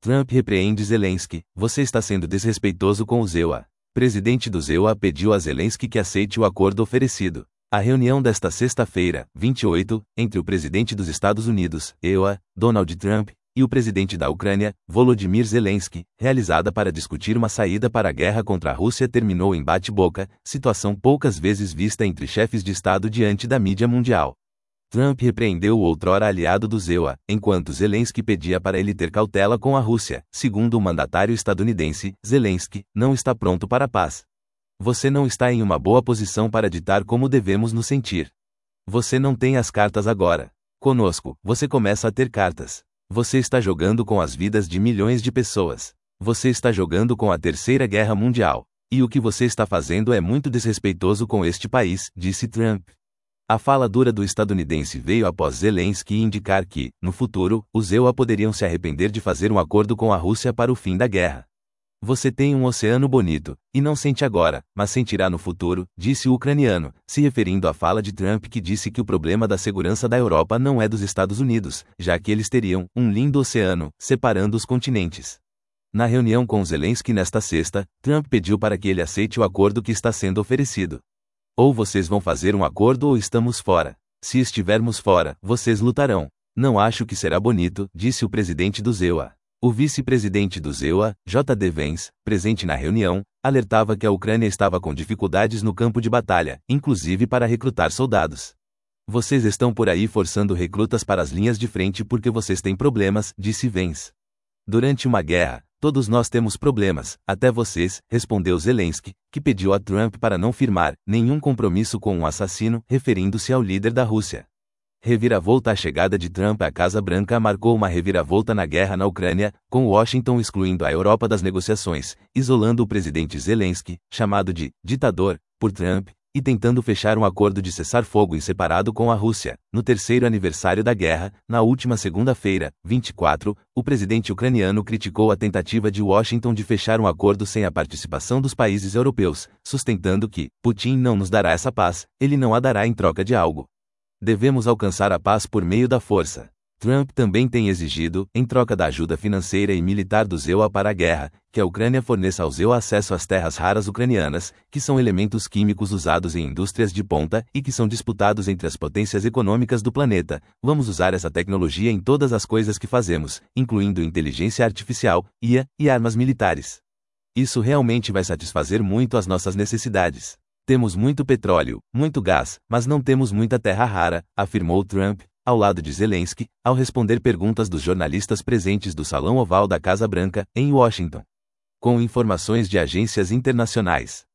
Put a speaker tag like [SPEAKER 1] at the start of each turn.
[SPEAKER 1] Trump repreende Zelensky: você está sendo desrespeitoso com o ZEUA. Presidente do ZEUA pediu a Zelensky que aceite o acordo oferecido. A reunião desta sexta-feira, 28, entre o presidente dos Estados Unidos, EUA, Donald Trump, e o presidente da Ucrânia, Volodymyr Zelensky, realizada para discutir uma saída para a guerra contra a Rússia, terminou em bate-boca, situação poucas vezes vista entre chefes de Estado diante da mídia mundial. Trump repreendeu o outrora aliado do ZEUA, enquanto Zelensky pedia para ele ter cautela com a Rússia. Segundo o mandatário estadunidense, Zelensky não está pronto para a paz. Você não está em uma boa posição para ditar como devemos nos sentir. Você não tem as cartas agora. Conosco, você começa a ter cartas. Você está jogando com as vidas de milhões de pessoas. Você está jogando com a Terceira Guerra Mundial. E o que você está fazendo é muito desrespeitoso com este país, disse Trump. A fala dura do estadunidense veio após Zelensky indicar que, no futuro, os ZEUA poderiam se arrepender de fazer um acordo com a Rússia para o fim da guerra. Você tem um oceano bonito, e não sente agora, mas sentirá no futuro, disse o ucraniano, se referindo à fala de Trump que disse que o problema da segurança da Europa não é dos Estados Unidos, já que eles teriam um lindo oceano, separando os continentes. Na reunião com Zelensky nesta sexta, Trump pediu para que ele aceite o acordo que está sendo oferecido. Ou vocês vão fazer um acordo ou estamos fora. Se estivermos fora, vocês lutarão. Não acho que será bonito, disse o presidente do ZEUA. O vice-presidente do ZEUA, J.D. Vance, presente na reunião, alertava que a Ucrânia estava com dificuldades no campo de batalha, inclusive para recrutar soldados. Vocês estão por aí forçando recrutas para as linhas de frente porque vocês têm problemas, disse Vance. Durante uma guerra, todos nós temos problemas, até vocês, respondeu Zelensky, que pediu a Trump para não firmar nenhum compromisso com um assassino, referindo-se ao líder da Rússia. Reviravolta. A chegada de Trump à Casa Branca marcou uma reviravolta na guerra na Ucrânia, com Washington excluindo a Europa das negociações, isolando o presidente Zelensky, chamado de ditador por Trump, e tentando fechar um acordo de cessar-fogo em separado com a Rússia. No terceiro aniversário da guerra, na última segunda-feira, 24, o presidente ucraniano criticou a tentativa de Washington de fechar um acordo sem a participação dos países europeus, sustentando que Putin não nos dará essa paz, ele não a dará em troca de algo. Devemos alcançar a paz por meio da força. Trump também tem exigido, em troca da ajuda financeira e militar do ZEUA para a guerra, que a Ucrânia forneça ao ZEUA acesso às terras raras ucranianas, que são elementos químicos usados em indústrias de ponta e que são disputados entre as potências econômicas do planeta. Vamos usar essa tecnologia em todas as coisas que fazemos, incluindo inteligência artificial, IA e armas militares. Isso realmente vai satisfazer muito as nossas necessidades. Temos muito petróleo, muito gás, mas não temos muita terra rara, afirmou Trump, ao lado de Zelensky, ao responder perguntas dos jornalistas presentes do Salão Oval da Casa Branca, em Washington. Com informações de agências internacionais.